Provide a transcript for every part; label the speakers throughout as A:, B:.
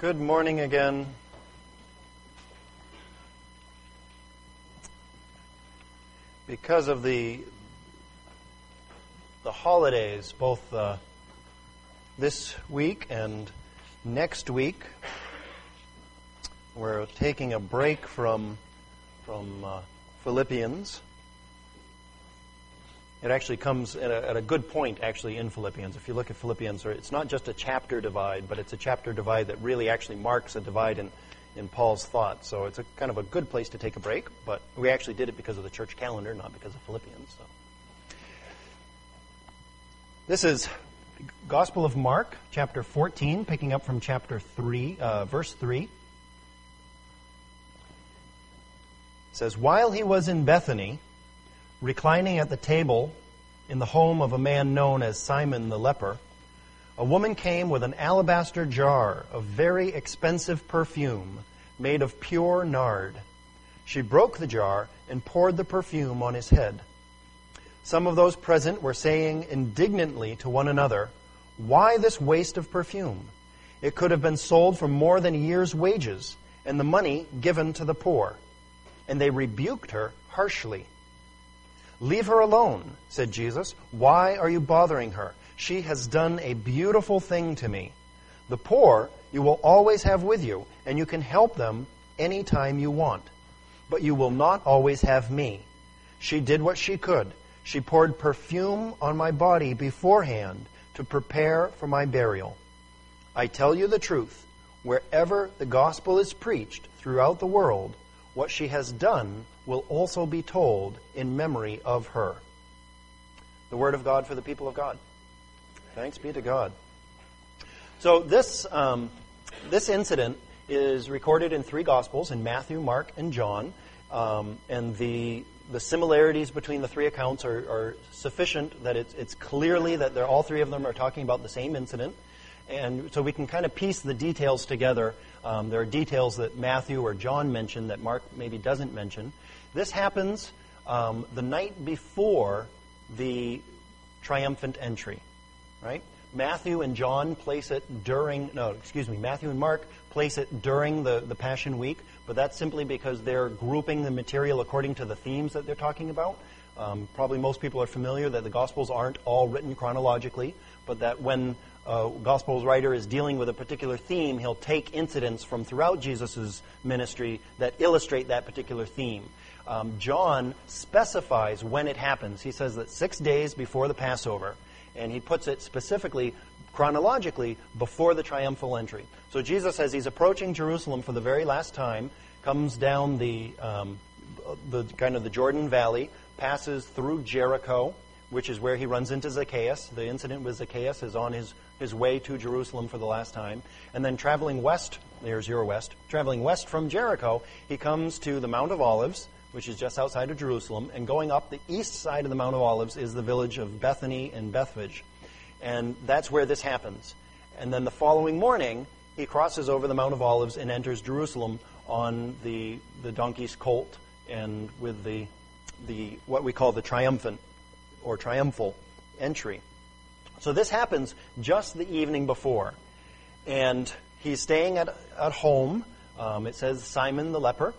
A: Good morning again. Because of the holidays, both this week and next week, we're taking a break from Philippians. It actually comes at a good point, actually, in Philippians. If you look at Philippians, it's not just a chapter divide, but it's a chapter divide that really actually marks a divide in Paul's thought. So it's a kind of a good place to take a break, but we actually did it because of the church calendar, not because of Philippians. So this is Gospel of Mark, chapter 14, picking up from chapter 3, verse 3. It says, "While he was in Bethany, reclining at the table in the home of a man known as Simon the leper, a woman came with an alabaster jar of very expensive perfume made of pure nard. She broke the jar and poured the perfume on his head. Some of those present were saying indignantly to one another, 'Why this waste of perfume? It could have been sold for more than a year's wages, and the money given to the poor.' And they rebuked her harshly. 'Leave her alone,' said Jesus. 'Why are you bothering her? She has done a beautiful thing to me. The poor you will always have with you, and you can help them any time you want. But you will not always have me. She did what she could. She poured perfume on my body beforehand to prepare for my burial. I tell you the truth, wherever the gospel is preached throughout the world, what she has done will also be told in memory of her.'" The word of God for the people of God. Thanks be to God. So this incident is recorded in three Gospels, in Matthew, Mark, and John. And the similarities between the three accounts are sufficient that it's clearly that all three of them are talking about the same incident. And so we can kind of piece the details together. There are details that Matthew or John mention that Mark maybe doesn't mention. This happens the night before the triumphant entry, right? Matthew and Mark place it during the Passion Week, but that's simply because they're grouping the material according to the themes that they're talking about. Probably most people are familiar that the Gospels aren't all written chronologically, but that when a Gospels writer is dealing with a particular theme, he'll take incidents from throughout Jesus' ministry that illustrate that particular theme. John specifies when it happens. He says that 6 days before the Passover, and he puts it specifically, chronologically, before the triumphal entry. So Jesus, as he's approaching Jerusalem for the very last time, comes down the Jordan Valley, passes through Jericho, which is where he runs into Zacchaeus. The incident with Zacchaeus is on his way to Jerusalem for the last time. And then traveling west from Jericho, he comes to the Mount of Olives, which is just outside of Jerusalem, and going up the east side of the Mount of Olives is the village of Bethany and Bethphage. And that's where this happens. And then the following morning, he crosses over the Mount of Olives and enters Jerusalem on the donkey's colt and with the what we call the triumphant or triumphal entry. So this happens just the evening before. And he's staying at home. It says Simon the leper.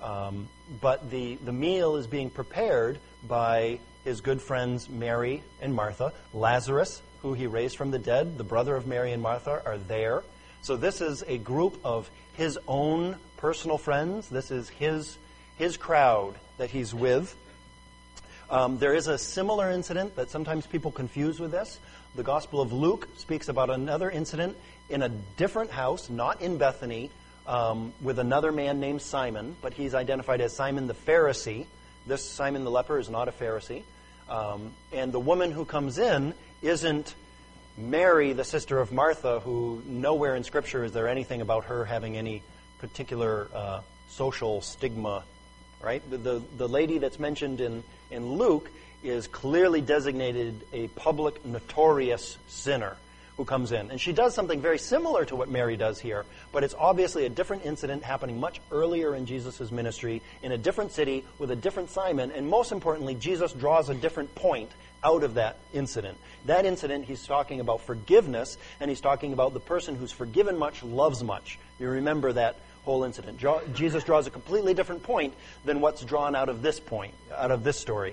A: But the meal is being prepared by his good friends Mary and Martha. Lazarus, who he raised from the dead, the brother of Mary and Martha, are there. So this is a group of his own personal friends. This is his crowd that he's with. There is a similar incident that sometimes people confuse with this. The Gospel of Luke speaks about another incident in a different house, not in Bethany, with another man named Simon, but he's identified as Simon the Pharisee. This Simon the leper is not a Pharisee. And the woman who comes in isn't Mary, the sister of Martha, who nowhere in Scripture is there anything about her having any particular social stigma, right? The lady that's mentioned in Luke is clearly designated a public notorious sinner who comes in. And she does something very similar to what Mary does here, but it's obviously a different incident happening much earlier in Jesus' ministry, in a different city, with a different Simon, and most importantly, Jesus draws a different point out of that incident. That incident, he's talking about forgiveness, and he's talking about the person who's forgiven much loves much. You remember that whole incident. Jesus draws a completely different point than what's drawn out of this point, out of this story.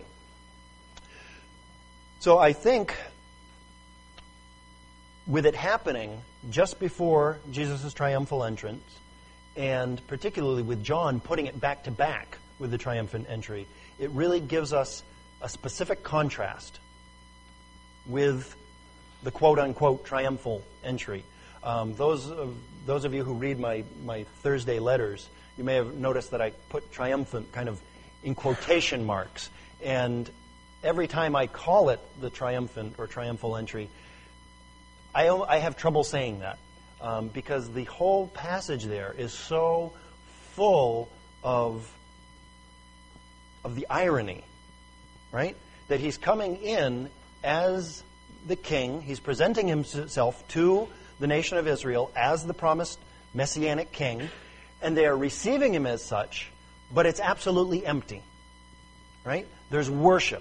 A: So I think with it happening just before Jesus' triumphal entrance, and particularly with John putting it back to back with the triumphant entry, it really gives us a specific contrast with the quote-unquote triumphal entry. Those of you who read my Thursday letters, you may have noticed that I put triumphant kind of in quotation marks. And every time I call it the triumphant or triumphal entry, I have trouble saying that because the whole passage there is so full of the irony, right? That he's coming in as the king. He's presenting himself to the nation of Israel as the promised messianic king, and they are receiving him as such, but it's absolutely empty, right? There's worship.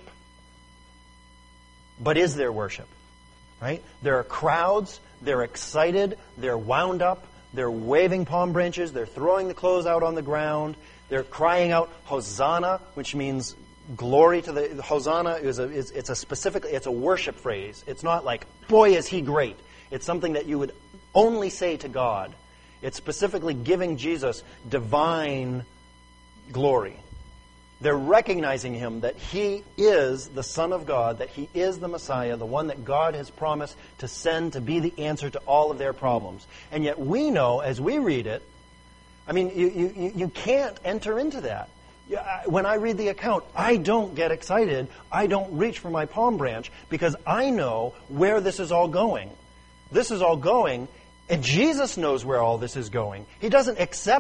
A: But is there worship? Right? There are crowds, they're excited, they're wound up, they're waving palm branches, they're throwing the clothes out on the ground, they're crying out Hosanna, which means glory to the... Hosanna is a worship phrase. It's not like, boy, is he great. It's something that you would only say to God. It's specifically giving Jesus divine glory. They're recognizing him that he is the Son of God, that he is the Messiah, the one that God has promised to send to be the answer to all of their problems. And yet we know, as we read it, I mean, you can't enter into that. When I read the account, I don't get excited. I don't reach for my palm branch because I know where this is all going. This is all going, and Jesus knows where all this is going. He doesn't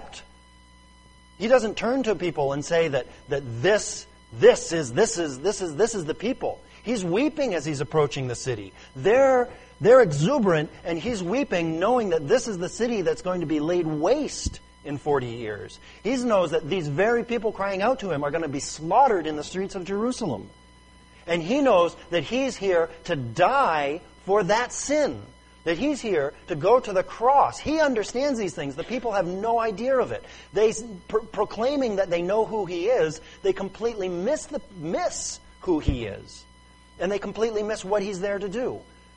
A: turn to people and say that this is the people. He's weeping as he's approaching the city. They're exuberant, and he's weeping knowing that this is the city that's going to be laid waste in 40 years. He knows that these very people crying out to him are going to be slaughtered in the streets of Jerusalem. And he knows that he's here to die for that sin. That he's here to go to the cross. He understands these things. The people have no idea of it. They proclaiming that they know who he is, they completely miss who he is. And they completely miss what he's there to do.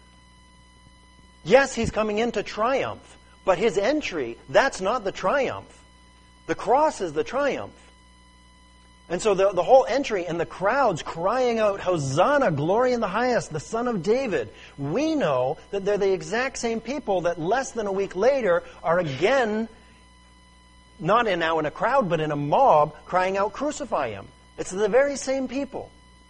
A: Yes, he's coming in to triumph, but his entry, that's not the triumph. The cross is the triumph. And so the whole entry and the crowds crying out, Hosanna, glory in the highest, the Son of David. We know that they're the exact same people that less than a week later are again, not now in a crowd, but in a mob, crying out, crucify him. It's the very same people.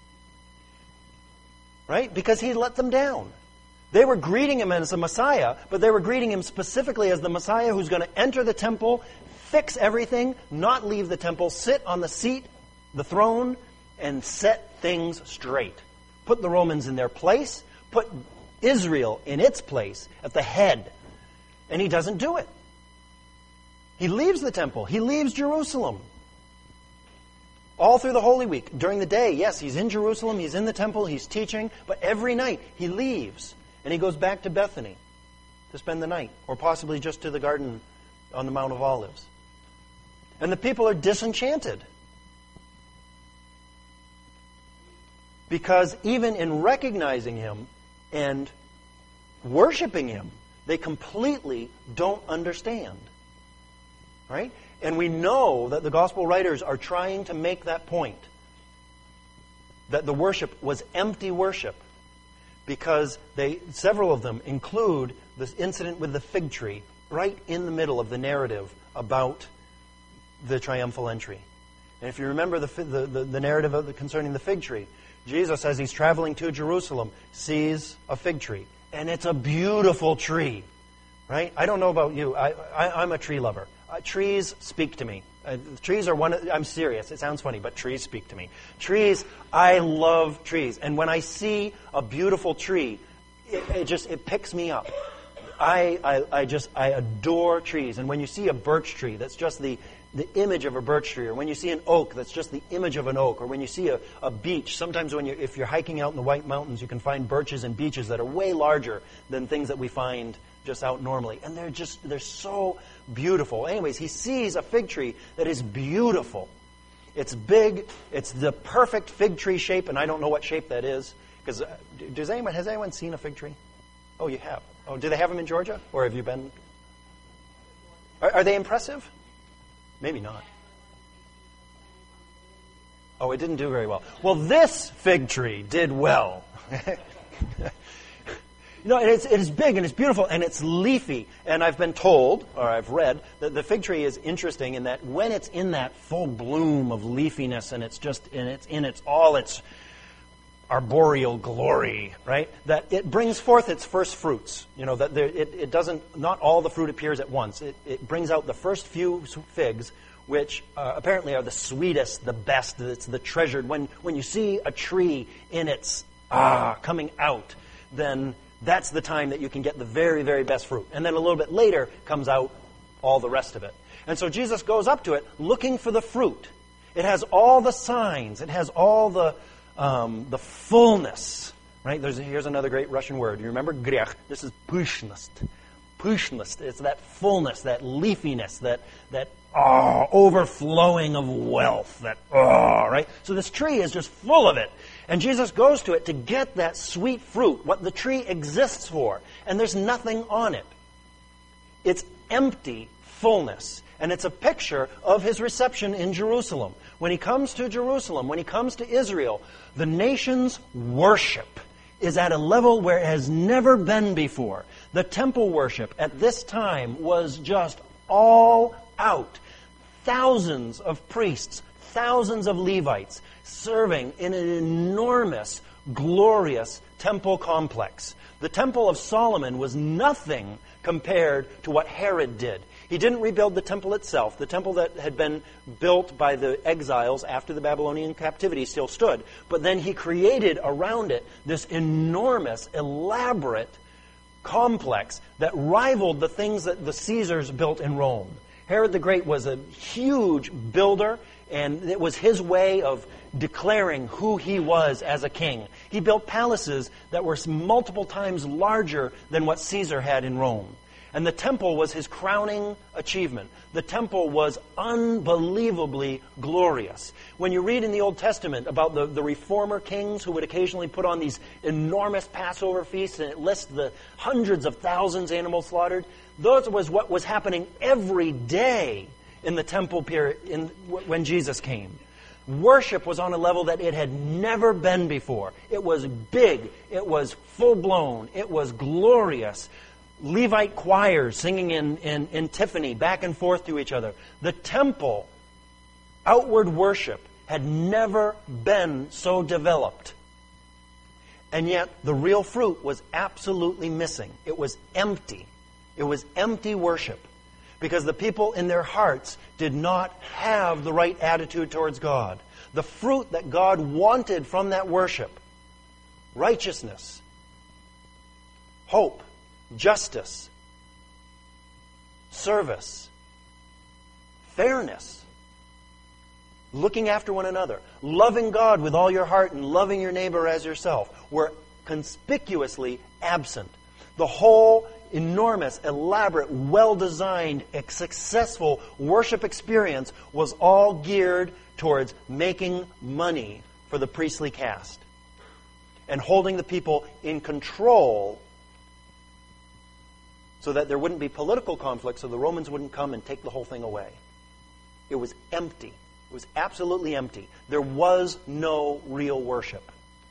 A: Right? Because he let them down. They were greeting him as a Messiah, but they were greeting him specifically as the Messiah who's going to enter the temple, fix everything, not leave the temple, sit on the seat, the throne, and set things straight. Put the Romans in their place, put Israel in its place at the head. And he doesn't do it. He leaves the temple. He leaves Jerusalem. All through the Holy Week, during the day, yes, he's in Jerusalem, he's in the temple, he's teaching, but every night he leaves and he goes back to Bethany to spend the night, or possibly just to the garden on the Mount of Olives. And the people are disenchanted. Because even in recognizing him and worshiping him, they completely don't understand. Right? And we know that the gospel writers are trying to make that point. That the worship was empty worship. Because several of them include this incident with the fig tree right in the middle of the narrative about the triumphal entry. And if you remember the narrative concerning the fig tree, Jesus, as he's traveling to Jerusalem, sees a fig tree. And it's a beautiful tree. Right? I don't know about you. I'm a tree lover. Trees speak to me. Trees are I'm serious. It sounds funny, but trees speak to me. Trees, I love trees. And when I see a beautiful tree, it picks me up. I adore trees. And when you see a birch tree, that's just the image of a birch tree. Or when you see an oak, that's just the image of an oak. Or when you see a beech, sometimes if you're hiking out in the White Mountains, you can find birches and beeches that are way larger than things that we find just out normally. And they're so beautiful. Anyways, he sees a fig tree that is beautiful. It's big. It's the perfect fig tree shape, and I don't know what shape that is. Because has anyone seen a fig tree? Oh, you have. Oh, do they have them in Georgia? Or have you been? Are they impressive? Maybe not. Oh, it didn't do very well. Well, this fig tree did well. It is big and it's beautiful and it's leafy. And I've been told, or I've read, that the fig tree is interesting in that when it's in that full bloom of leafiness and it's all its arboreal glory, right? That it brings forth its first fruits. It doesn't. Not all the fruit appears at once. It brings out the first few figs, which apparently are the sweetest, the best. It's the treasured. When you see a tree in its coming out, then that's the time that you can get the very, very best fruit. And then a little bit later comes out all the rest of it. And so Jesus goes up to it looking for the fruit. It has all the signs. It has all the fullness. Right? Here's another great Russian word. You remember grech? This is pyshnost. Pyshnost. It's that fullness, that leafiness, that overflowing of wealth. Right? So this tree is just full of it. And Jesus goes to it to get that sweet fruit, what the tree exists for. And there's nothing on it. It's empty fullness. And it's a picture of his reception in Jerusalem. When he comes to Jerusalem, when he comes to Israel, the nation's worship is at a level where it has never been before. The temple worship at this time was just all out. Thousands of priests, thousands of Levites serving in an enormous, glorious temple complex. The Temple of Solomon was nothing compared to what Herod did. He didn't rebuild the temple itself. The temple that had been built by the exiles after the Babylonian captivity still stood. But then he created around it this enormous, elaborate complex that rivaled the things that the Caesars built in Rome. Herod the Great was a huge builder, and it was his way of declaring who he was as a king. He built palaces that were multiple times larger than what Caesar had in Rome. And the temple was his crowning achievement. The temple was unbelievably glorious. When you read in the Old Testament about the reformer kings who would occasionally put on these enormous Passover feasts, and it lists the hundreds of thousands animals slaughtered, those was what was happening every day in the temple period when Jesus came. Worship was on a level that it had never been before. It was big. It was full-blown. It was glorious. Levite choirs singing in Tiffany back and forth to each other. The temple, outward worship, had never been so developed. And yet the real fruit was absolutely missing. It was empty. It was empty worship. Because the people in their hearts did not have the right attitude towards God. The fruit that God wanted from that worship, righteousness, hope, justice, service, fairness, looking after one another, loving God with all your heart and loving your neighbor as yourself, were conspicuously absent. The whole enormous, elaborate, well-designed, successful worship experience was all geared towards making money for the priestly caste and holding the people in control so that there wouldn't be political conflict, so the Romans wouldn't come and take the whole thing away. It was empty. It was absolutely empty. There was no real worship.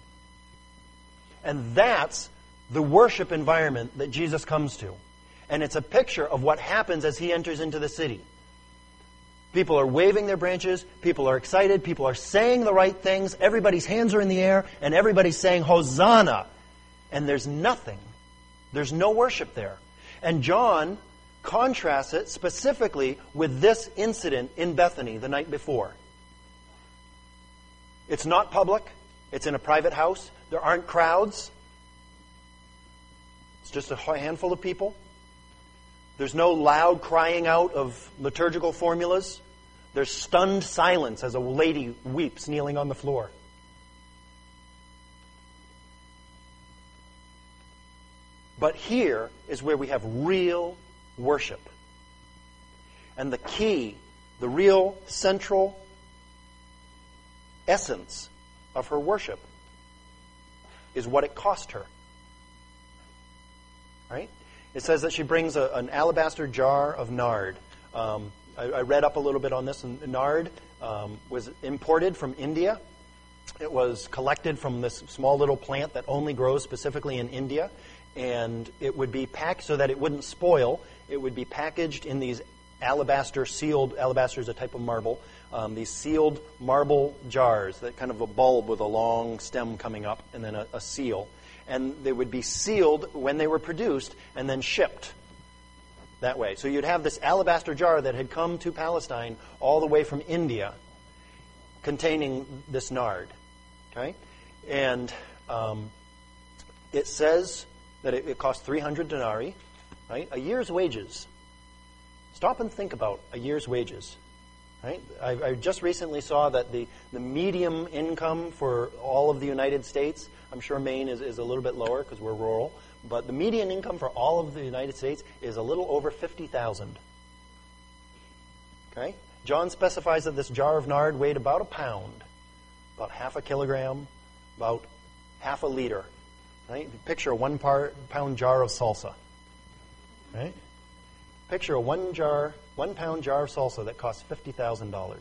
A: And that's the worship environment that Jesus comes to. And it's a picture of what happens as he enters into the city. People are waving their branches. People are excited. People are saying the right things. Everybody's hands are in the air. And everybody's saying, Hosanna. And there's nothing. There's no worship there. And John contrasts it specifically with this incident in Bethany the night before. It's not public. It's in a private house. There aren't crowds. It's just a handful of people. There's no loud crying out of liturgical formulas. There's stunned silence as a lady weeps kneeling on the floor. But here is where we have real worship. And the key, the real central essence of her worship is what it cost her. Right? It says that she brings an alabaster jar of nard. I read up a little bit on this. And nard was imported from India. It was collected from this small little plant that only grows specifically in India. And it would be packed so that it wouldn't spoil. It would be packaged in these sealed, alabaster is a type of marble, these sealed marble jars, that kind of a bulb with a long stem coming up, and then a seal. And they would be sealed when they were produced and then shipped that way. So you'd have this alabaster jar that had come to Palestine all the way from India containing this nard. Okay? And it says that it cost 300 denarii, right? A year's wages. Stop and think about a year's wages. Right? I just recently saw that the medium income for all of the United States, I'm sure Maine is a little bit lower because we're rural, but the median income for all of the United States is a little over $50,000. Okay? John specifies that this jar of nard weighed about a pound, about half a kilogram, about half a liter. Right? Picture a 1 pound jar of salsa. Right? Picture a 1 pound jar of salsa that costs $50,000.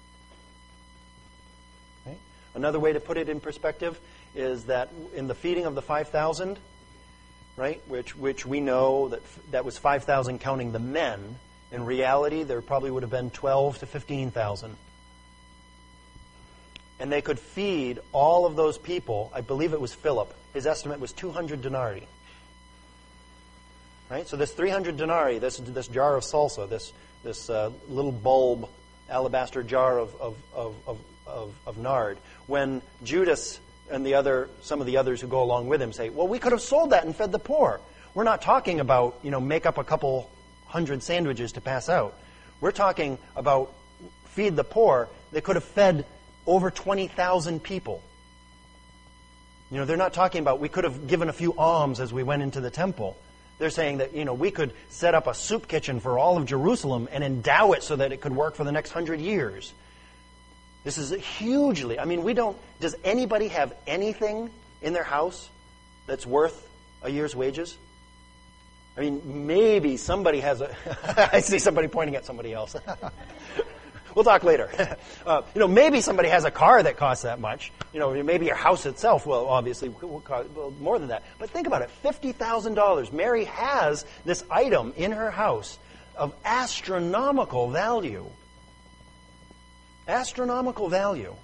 A: Right? Another way to put it in perspective is that in the feeding of the 5,000, right, which we know that was 5,000 counting the men. In reality, there probably would have been 12 to 15,000. And they could feed all of those people. I believe it was Philip. His estimate was 200 denarii. Right? So this 300 denarii, this jar of salsa, this little bulb alabaster jar of nard, when Judas and some of the others who go along with him say, well, we could have sold that and fed the poor. We're not talking about, make up a couple hundred sandwiches to pass out. We're talking about feed the poor. They could have fed over 20,000 people. They're not talking about we could have given a few alms as we went into the temple. They're saying that, we could set up a soup kitchen for all of Jerusalem and endow it so that it could work for the next 100 years. This is hugely, does anybody have anything in their house that's worth a year's wages? Maybe somebody has I see somebody pointing at somebody else. We'll talk later. Maybe somebody has a car that costs that much. Maybe your house itself will obviously cost more than that. But think about it, $50,000. Mary has this item in her house of astronomical value. Astronomical value.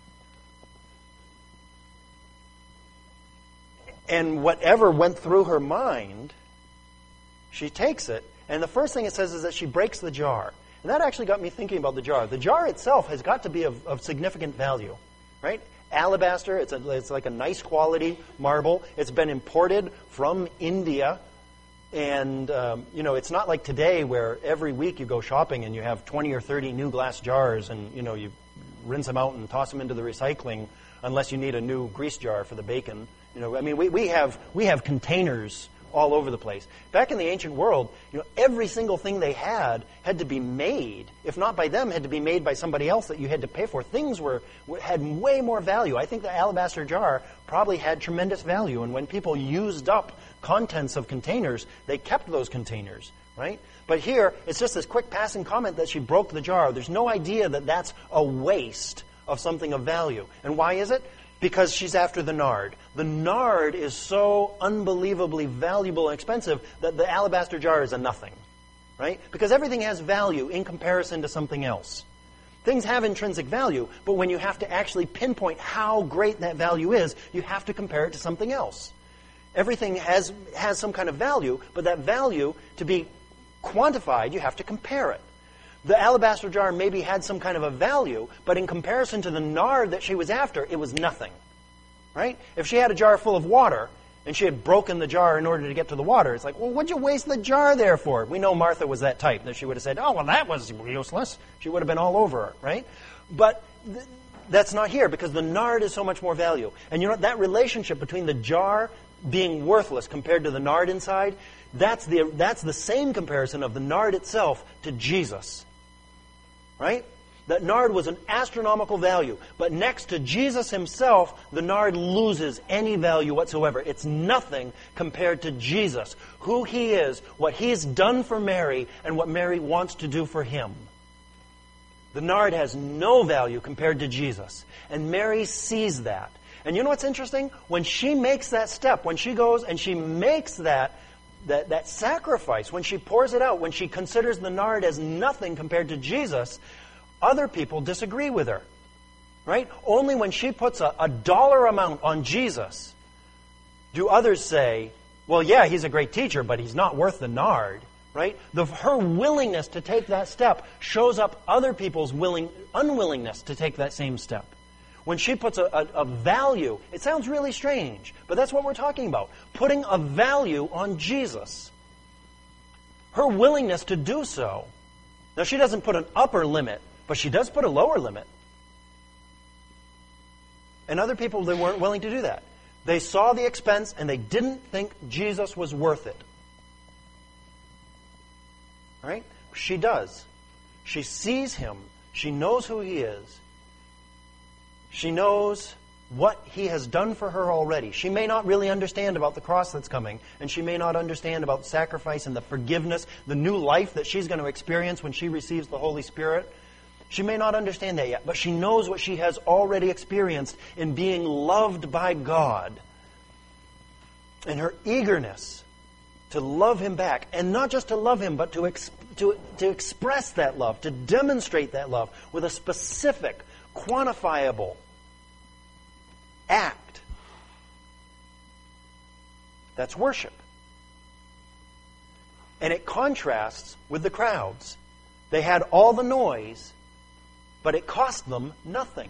A: And whatever went through her mind, she takes it, and the first thing it says is that she breaks the jar. And that actually got me thinking about the jar. The jar itself has got to be of significant value, right? Alabaster, it's like a nice quality marble. It's been imported from India. And, it's not like today where every week you go shopping and you have 20 or 30 new glass jars and, you rinse them out and toss them into the recycling unless you need a new grease jar for the bacon. We have containers all over the place. Back in the ancient world, every single thing they had to be made. If not by them, had to be made by somebody else that you had to pay for. Things had way more value. I think the alabaster jar probably had tremendous value. And when people used up contents of containers, they kept those containers, right? But here, it's just this quick passing comment that she broke the jar. There's no idea that that's a waste of something of value. And why is it? Because she's after the nard. The nard is so unbelievably valuable and expensive that the alabaster jar is a nothing, right? Because everything has value in comparison to something else. Things have intrinsic value, but when you have to actually pinpoint how great that value is, you have to compare it to something else. Everything has some kind of value, but that value, to be quantified, you have to compare it. The alabaster jar maybe had some kind of a value, but in comparison to the nard that she was after, it was nothing. Right? If she had a jar full of water, And she had broken the jar in order to get to the water. It's like, well, what'd you waste the jar there for? We know Martha was that type, that she would have said, oh, well, that was useless. She would have been all over her, right? But that's not here, because the nard is so much more value. And you know what? That relationship between the jar being worthless compared to the nard inside, that's the same comparison of the nard itself to Jesus. Right? That nard was an astronomical value. But next to Jesus himself, the nard loses any value whatsoever. It's nothing compared to Jesus, who he is, what he's done for Mary, and what Mary wants to do for him. The nard has no value compared to Jesus. And Mary sees that. And you know what's interesting? When she makes that step, when she goes and she makes that sacrifice, when she pours it out, when she considers the nard as nothing compared to Jesus, other people disagree with her, right? Only when she puts a dollar amount on Jesus do others say, well, yeah, he's a great teacher, but he's not worth the nard, right? Her willingness to take that step shows up other people's unwillingness to take that same step. When she puts a value, it sounds really strange, but that's what we're talking about. Putting a value on Jesus. Her willingness to do so. Now, she doesn't put an upper limit, but she does put a lower limit. And other people, they weren't willing to do that. They saw the expense and they didn't think Jesus was worth it. Right? She does. She sees him. She knows who he is. She knows what he has done for her already. She may not really understand about the cross that's coming, and she may not understand about sacrifice and the forgiveness, the new life that she's going to experience when she receives the Holy Spirit. She may not understand that yet, but she knows what she has already experienced in being loved by God. And her eagerness to love him back, and not just to love him, but to express that love, to demonstrate that love with a specific, quantifiable act. That's worship. And it contrasts with the crowds. They had all the noise, but it cost them nothing.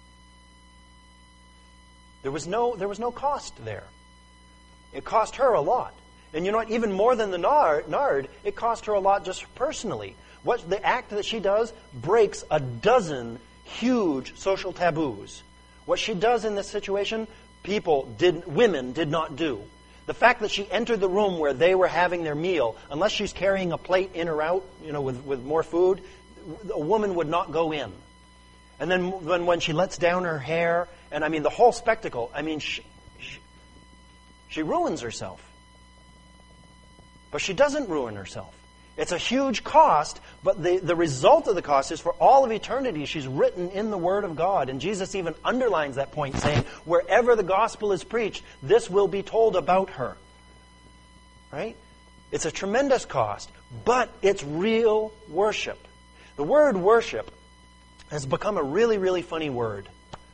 A: There was no cost there. It cost her a lot. And you know what? Even more than the nard, it cost her a lot just personally. What the act that she does breaks a dozen huge social taboos. What she does in this situation, women did not do. The fact that she entered the room where they were having their meal, unless she's carrying a plate in or out, with more food, a woman would not go in. And then when she lets down her hair, and the whole spectacle, she ruins herself. But she doesn't ruin herself. It's a huge cost, but the result of the cost is for all of eternity. She's written in the Word of God. And Jesus even underlines that point, saying, wherever the gospel is preached, this will be told about her. Right? It's a tremendous cost, but it's real worship. The word worship has become a really, really funny word.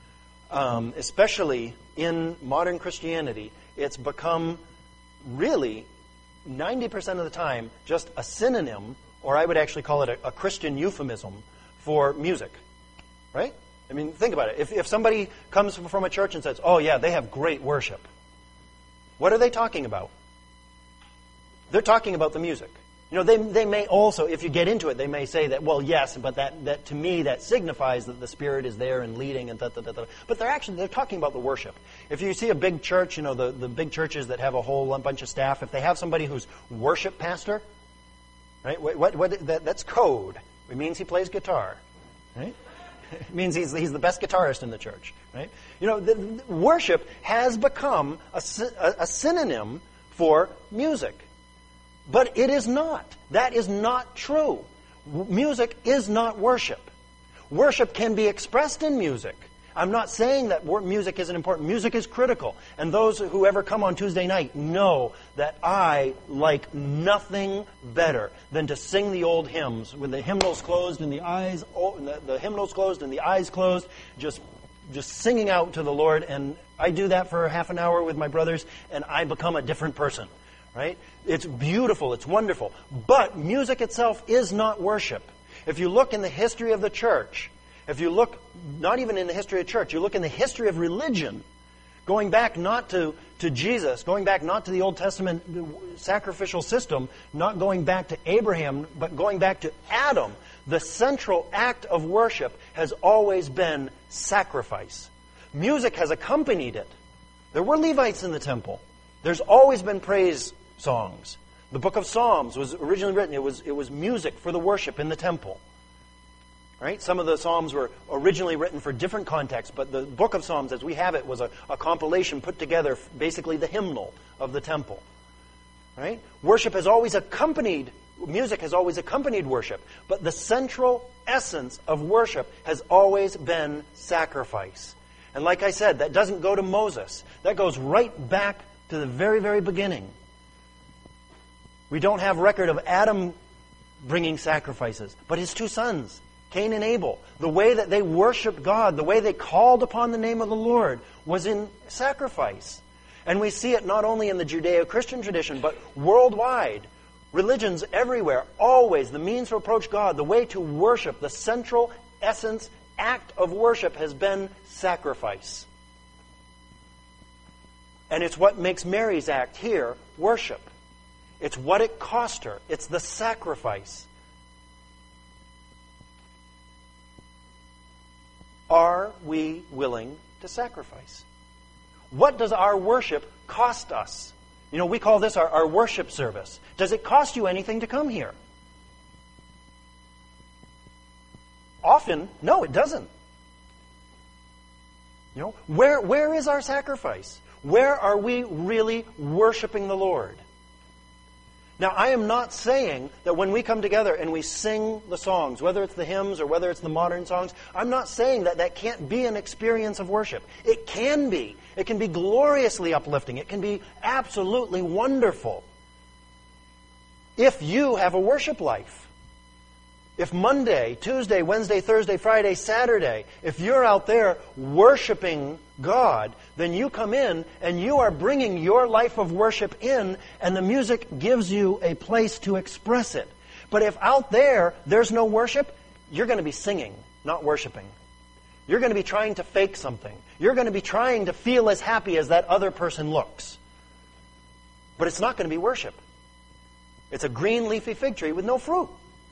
A: Especially in modern Christianity. It's become really 90% of the time just a synonym, or I would actually call it a Christian euphemism for music. Right? Think about it. If somebody comes from a church and says, oh yeah, they have great worship, what are they talking about? They're talking about the music. They may also, if you get into it, they may say that, well, yes, but that to me, that signifies that the Spirit is there and leading and da-da-da-da. But they're talking about the worship. If you see a big church, the big churches that have a whole bunch of staff, if they have somebody who's worship pastor, right? That's code. It means he plays guitar, right? It means he's the best guitarist in the church, right? The worship has become a synonym for music. But it is not. That is not true. Music is not worship. Worship can be expressed in music. I'm not saying that music isn't important. Music is critical. And those who ever come on Tuesday night know that I like nothing better than to sing the old hymns with the hymnals closed and the eyes closed, just singing out to the Lord. And I do that for half an hour with my brothers, and I become a different person. Right? It's beautiful. It's wonderful. But music itself is not worship. If you look in the history of the church, if you look not even in the history of church, you look in the history of religion, Going back not to Jesus, going back not to the Old Testament sacrificial system, not going back to Abraham, but going back to Adam, the central act of worship has always been sacrifice. Music has accompanied it. There were Levites in the temple. There's always been praise songs. The book of Psalms was originally written. It was music for the worship in the temple. Right? Some of the Psalms were originally written for different contexts, but the book of Psalms, as we have it, was a compilation put together, basically the hymnal of the temple. Right? Worship has always accompanied, music has always accompanied worship, but the central essence of worship has always been sacrifice. And like I said, that doesn't go to Moses. That goes right back to the very, very beginning. We don't have record of Adam bringing sacrifices, but his two sons, Cain and Abel, the way that they worshiped God, the way they called upon the name of the Lord, was in sacrifice. And we see it not only in the Judeo-Christian tradition, but worldwide. Religions everywhere, always, the means to approach God, the way to worship, the central essence, act of worship has been sacrifice. And it's what makes Mary's act here worship. It's what it cost her. It's the sacrifice. Are we willing to sacrifice? What does our worship cost us? You know, we call this our worship service. Does it cost you anything to come here? Often, no, it doesn't. You know, where is our sacrifice? Where are we really worshiping the Lord? Now, I am not saying that when we come together and we sing the songs, whether it's the hymns or whether it's the modern songs, I'm not saying that that can't be an experience of worship. It can be. It can be gloriously uplifting. It can be absolutely wonderful. If you have a worship life. If Monday, Tuesday, Wednesday, Thursday, Friday, Saturday, if you're out there worshiping God, then you come in and you are bringing your life of worship in, and the music gives you a place to express it. But if out there's no worship, you're going to be singing, not worshiping. You're going to be trying to fake something. You're going to be trying to feel as happy as that other person looks. But it's not going to be worship. It's a green leafy fig tree with no fruit.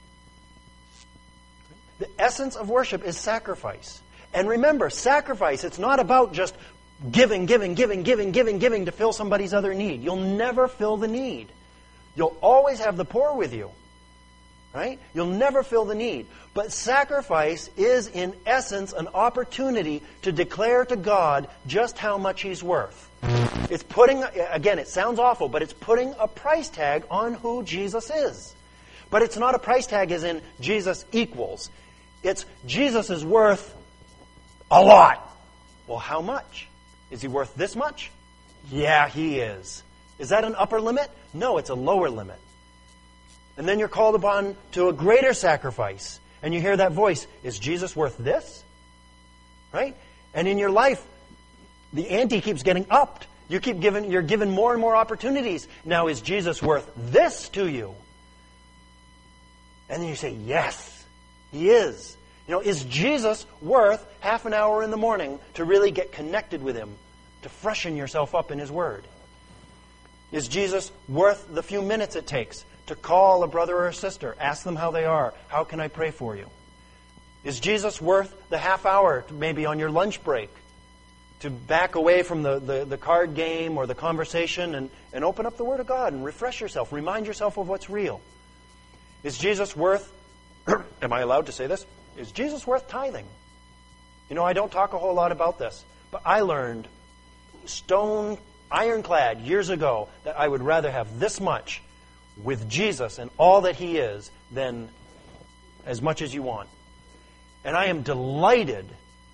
A: The essence of worship is sacrifice. And remember, sacrifice, it's not about just giving to fill somebody's other need. You'll never fill the need. You'll always have the poor with you. Right? You'll never fill the need. But sacrifice is, in essence, an opportunity to declare to God just how much He's worth. It's putting, again, it sounds awful, but it's putting a price tag on who Jesus is. But it's not a price tag as in Jesus equals. It's Jesus is worth a lot. Well, how much? Is He worth this much? Yeah, He is. Is that an upper limit? No, it's a lower limit. And then you're called upon to a greater sacrifice. And you hear that voice, is Jesus worth this? Right? And in your life, the ante keeps getting upped. You're given more and more opportunities. Now, is Jesus worth this to you? And then you say, yes. He is. You know, is Jesus worth half an hour in the morning to really get connected with Him, to freshen yourself up in His Word? Is Jesus worth the few minutes it takes to call a brother or a sister, ask them how they are, how can I pray for you? Is Jesus worth the half hour, maybe on your lunch break, to back away from the card game or the conversation and open up the Word of God and refresh yourself, remind yourself of what's real? Is Jesus worth... Am I allowed to say this? Is Jesus worth tithing? You know, I don't talk a whole lot about this, but I learned ironclad years ago that I would rather have this much with Jesus and all that He is than as much as you want. And I am delighted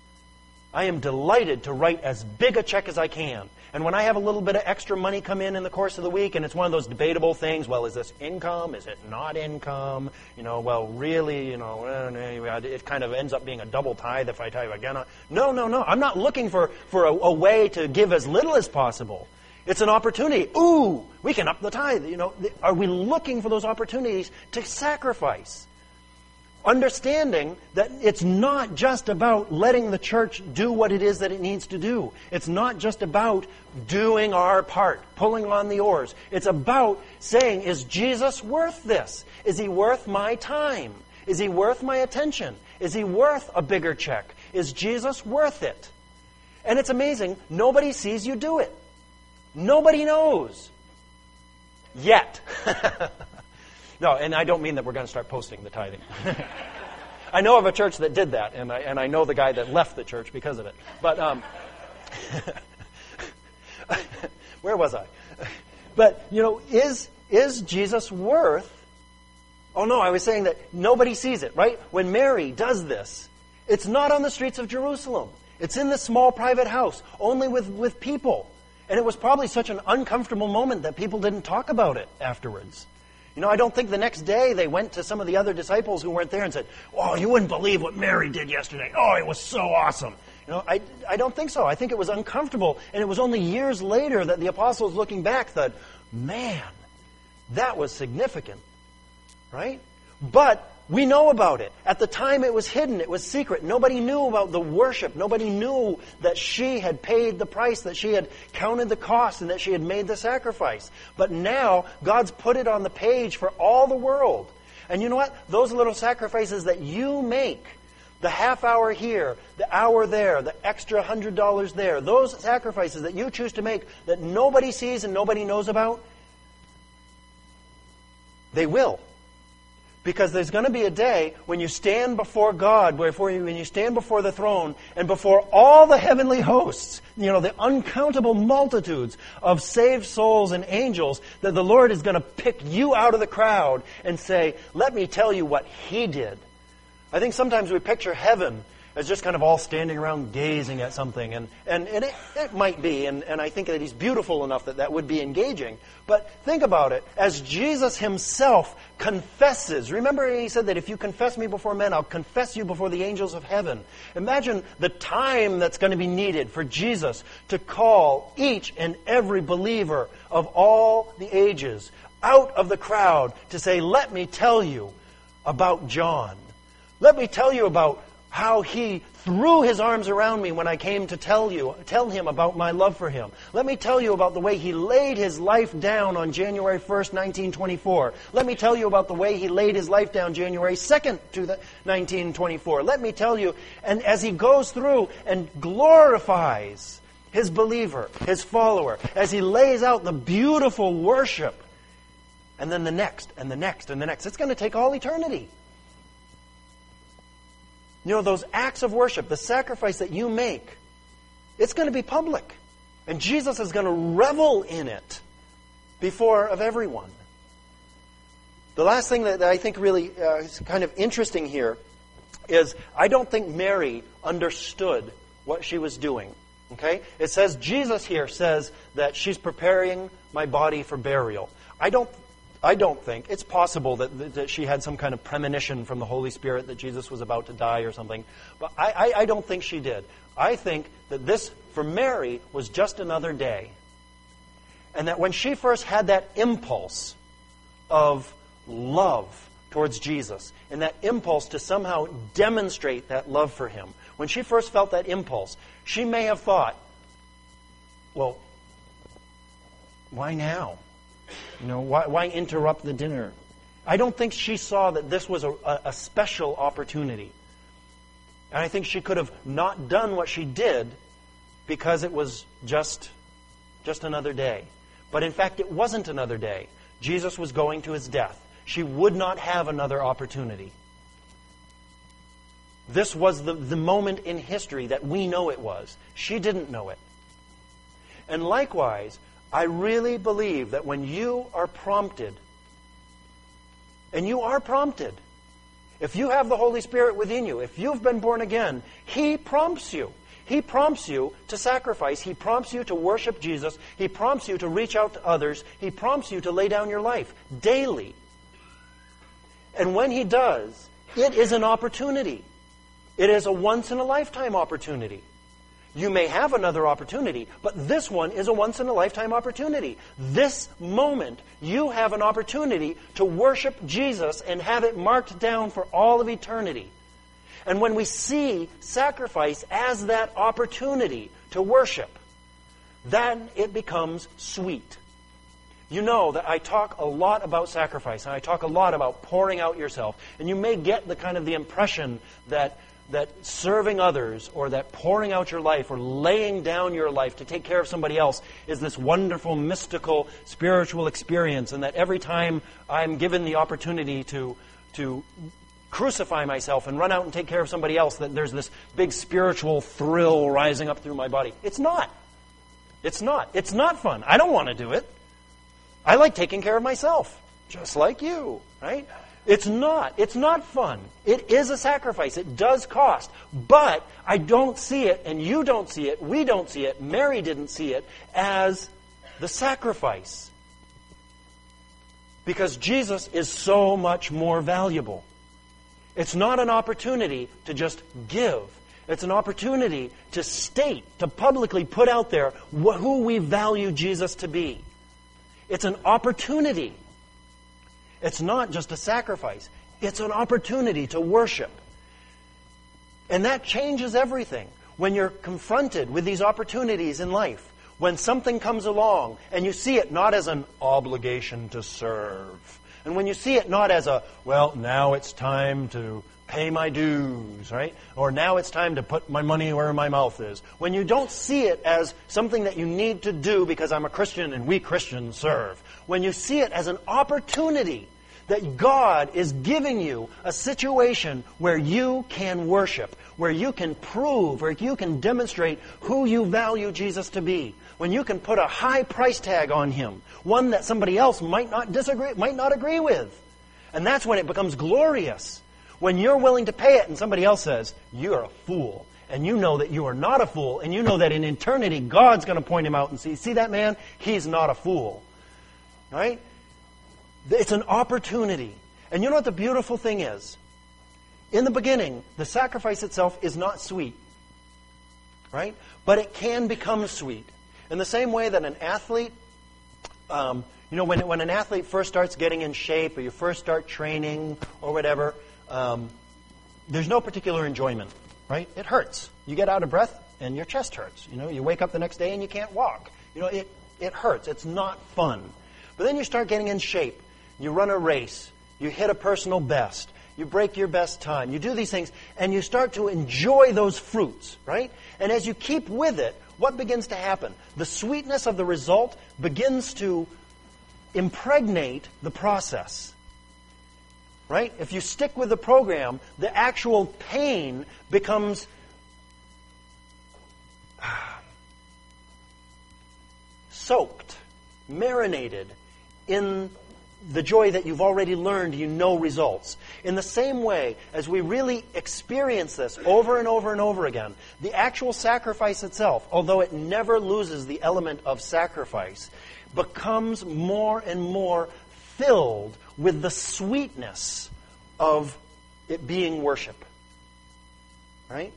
A: to write as big a check as I can. And when I have a little bit of extra money come in the course of the week, and it's one of those debatable things, well, is this income? Is it not income? You know, well, really, you know, it kind of ends up being a double tithe if I tithe again. No. I'm not looking for a way to give as little as possible. It's an opportunity. Ooh, we can up the tithe. You know, are we looking for those opportunities to sacrifice? understanding that it's not just about letting the church do what it is that it needs to do. It's not just about doing our part, pulling on the oars. It's about saying, is Jesus worth this? Is he worth my time? Is he worth my attention? Is he worth a bigger check? Is Jesus worth it? And it's amazing, nobody sees you do it. Nobody knows. Yet. No, and I don't mean that we're going to start posting the tithing. I know of a church that did that, and I know the guy that left the church because of it. But, where was I? But, is Jesus worth... Oh no, I was saying that nobody sees it, right? When Mary does this, it's not on the streets of Jerusalem. It's in this small private house, only with people. And it was probably such an uncomfortable moment that people didn't talk about it afterwards. I don't think the next day they went to some of the other disciples who weren't there and said, "Oh, you wouldn't believe what Mary did yesterday. Oh, it was so awesome." I don't think so. I think it was uncomfortable. And it was only years later that the apostles, looking back, thought, man, that was significant. Right? But we know about it. At the time it was hidden. It was secret. Nobody knew about the worship. Nobody knew that she had paid the price, that she had counted the cost, and that she had made the sacrifice. But now, God's put it on the page for all the world. And you know what? Those little sacrifices that you make, the half hour here, the hour there, the extra $100 there, those sacrifices that you choose to make that nobody sees and nobody knows about, they will. Because there's going to be a day when you stand before God, when you stand before the throne, and before all the heavenly hosts, the uncountable multitudes of saved souls and angels, that the Lord is going to pick you out of the crowd and say, "Let me tell you what He did." I think sometimes we picture heaven as just kind of all standing around gazing at something. And it might be, and I think that He's beautiful enough that would be engaging. But think about it. As Jesus Himself confesses, remember He said that if you confess Me before men, I'll confess you before the angels of heaven. Imagine the time that's going to be needed for Jesus to call each and every believer of all the ages out of the crowd to say, "Let me tell you about John. Let me tell you about how he threw his arms around me when I came to tell him about my love for him. Let me tell you about the way he laid his life down on January 1st, 1924. Let me tell you about the way he laid his life down January 2nd, 1924. Let me tell you," and as he goes through and glorifies his believer, his follower, as he lays out the beautiful worship, and then the next, and the next, and the next. It's going to take all eternity. Those acts of worship, the sacrifice that you make, it's going to be public. And Jesus is going to revel in it before of everyone. The last thing that I think really is kind of interesting here is I don't think Mary understood what she was doing. Okay? It says, Jesus here says that she's preparing my body for burial. I don't think. It's possible that she had some kind of premonition from the Holy Spirit that Jesus was about to die or something. But I don't think she did. I think that this, for Mary, was just another day. And that when she first had that impulse of love towards Jesus, and that impulse to somehow demonstrate that love for Him, when she first felt that impulse, she may have thought, well, why now? Why interrupt the dinner? I don't think she saw that this was a special opportunity. And I think she could have not done what she did because it was just another day. But in fact, it wasn't another day. Jesus was going to His death. She would not have another opportunity. This was the moment in history that we know it was. She didn't know it. And likewise, I really believe that when you are prompted, and you are prompted, if you have the Holy Spirit within you, if you've been born again, He prompts you. He prompts you to sacrifice. He prompts you to worship Jesus. He prompts you to reach out to others. He prompts you to lay down your life daily. And when He does, it is an opportunity. It is a once-in-a-lifetime opportunity. You may have another opportunity, but this one is a once-in-a-lifetime opportunity. This moment, you have an opportunity to worship Jesus and have it marked down for all of eternity. And when we see sacrifice as that opportunity to worship, then it becomes sweet. You know that I talk a lot about sacrifice, and I talk a lot about pouring out yourself. And you may get the kind of the impression that serving others or that pouring out your life or laying down your life to take care of somebody else is this wonderful, mystical, spiritual experience, and that every time I'm given the opportunity to crucify myself and run out and take care of somebody else, that there's this big spiritual thrill rising up through my body. It's not. It's not. It's not fun. I don't want to do it. I like taking care of myself, just like you, right? It's not. It's not fun. It is a sacrifice. It does cost. But I don't see it, and you don't see it, we don't see it, Mary didn't see it, as the sacrifice. Because Jesus is so much more valuable. It's not an opportunity to just give. It's an opportunity to state, to publicly put out there who we value Jesus to be. It's an opportunity. It's not just a sacrifice. It's an opportunity to worship. And that changes everything. When you're confronted with these opportunities in life, when something comes along and you see it not as an obligation to serve, and when you see it not as now it's time to pay my dues, right? Or now it's time to put my money where my mouth is. When you don't see it as something that you need to do because I'm a Christian and we Christians serve. When you see it as an opportunity that God is giving you a situation where you can worship, where you can prove, where you can demonstrate who you value Jesus to be. When you can put a high price tag on Him, one that somebody else might not agree with. And that's when it becomes glorious. When you're willing to pay it and somebody else says, you're a fool. And you know that you are not a fool. And you know that in eternity, God's going to point him out and see that man? He's not a fool. Right? It's an opportunity. And you know what the beautiful thing is? In the beginning, the sacrifice itself is not sweet. Right? But it can become sweet. In the same way that an athlete, when an athlete first starts getting in shape or you first start training or whatever, there's no particular enjoyment, right? It hurts. You get out of breath and your chest hurts. You wake up the next day and you can't walk. It hurts. It's not fun. But then you start getting in shape. You run a race. You hit a personal best. You break your best time. You do these things and you start to enjoy those fruits, right? And as you keep with it, what begins to happen? The sweetness of the result begins to impregnate the process. Right? If you stick with the program, the actual pain becomes soaked, marinated in the joy that you've already learned results. In the same way, as we really experience this over and over and over again, the actual sacrifice itself, although it never loses the element of sacrifice, becomes more and more filled with the sweetness of it being worship. Right?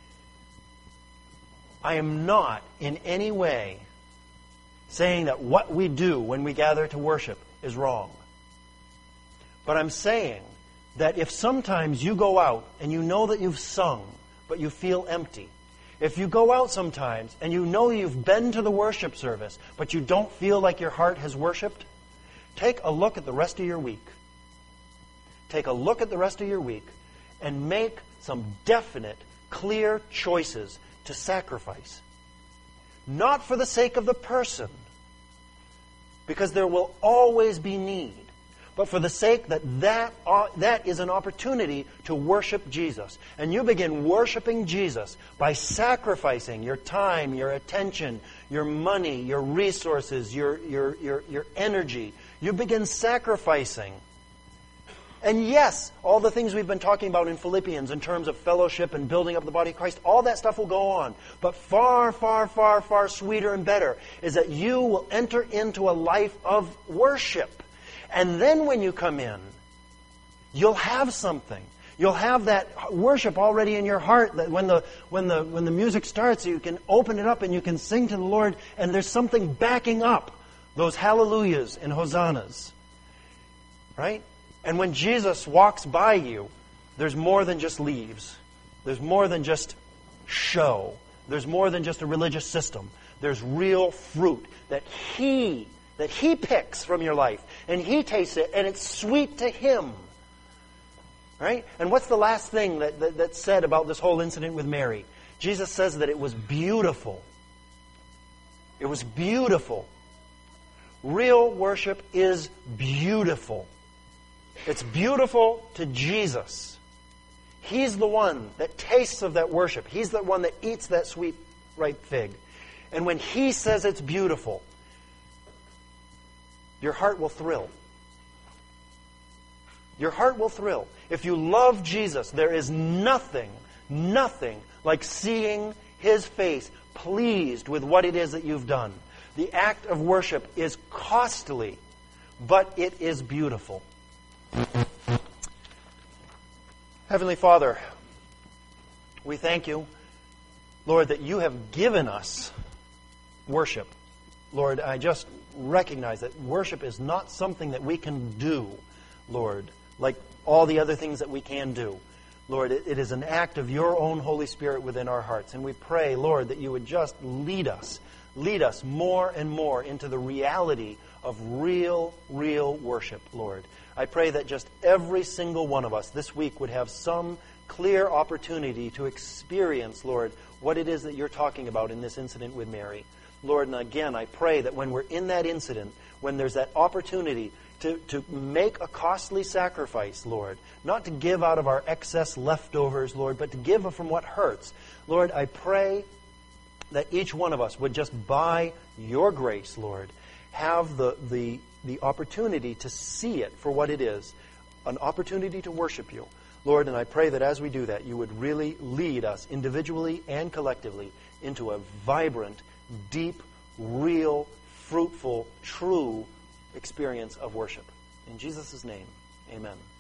A: I am not in any way saying that what we do when we gather to worship is wrong. But I'm saying that if sometimes you go out and you know that you've sung, but you feel empty, if you go out sometimes and you know you've been to the worship service, but you don't feel like your heart has worshiped, take a look at the rest of your week. Take a look at the rest of your week and make some definite, clear choices to sacrifice. Not for the sake of the person, because there will always be need, but for the sake that is an opportunity to worship Jesus. And you begin worshiping Jesus by sacrificing your time, your attention, your money, your resources, your energy. You begin sacrificing. And yes, all the things we've been talking about in Philippians in terms of fellowship and building up the body of Christ, all that stuff will go on. But far, far, far, far sweeter and better is that you will enter into a life of worship. And then when you come in, you'll have something. You'll have that worship already in your heart, that when the music starts, you can open it up and you can sing to the Lord, and there's something backing up those hallelujahs and hosannas. Right? And when Jesus walks by you, there's more than just leaves. There's more than just show. There's more than just a religious system. There's real fruit that He picks from your life. And He tastes it, and it's sweet to Him. Right? And what's the last thing that's said about this whole incident with Mary? Jesus says that it was beautiful. It was beautiful. Real worship is beautiful. It's beautiful to Jesus. He's the one that tastes of that worship. He's the one that eats that sweet, ripe fig. And when He says it's beautiful, your heart will thrill. Your heart will thrill. If you love Jesus, there is nothing like seeing His face pleased with what it is that you've done. The act of worship is costly, but it is beautiful. Heavenly Father, we thank You, Lord, that You have given us worship. Lord, I just recognize that worship is not something that we can do, Lord, like all the other things that we can do. Lord, it is an act of Your own Holy Spirit within our hearts. And we pray, Lord, that You would just lead us more and more into the reality of real worship, Lord. I pray that just every single one of us this week would have some clear opportunity to experience, Lord, what it is that You're talking about in this incident with Mary. Lord, and again, I pray that when we're in that incident, when there's that opportunity to make a costly sacrifice, Lord, not to give out of our excess leftovers, Lord, but to give from what hurts. Lord, I pray that each one of us would just, by Your grace, Lord, have the opportunity to see it for what it is, an opportunity to worship You. Lord, and I pray that as we do that, You would really lead us individually and collectively into a vibrant, deep, real, fruitful, true experience of worship. In Jesus' name, amen.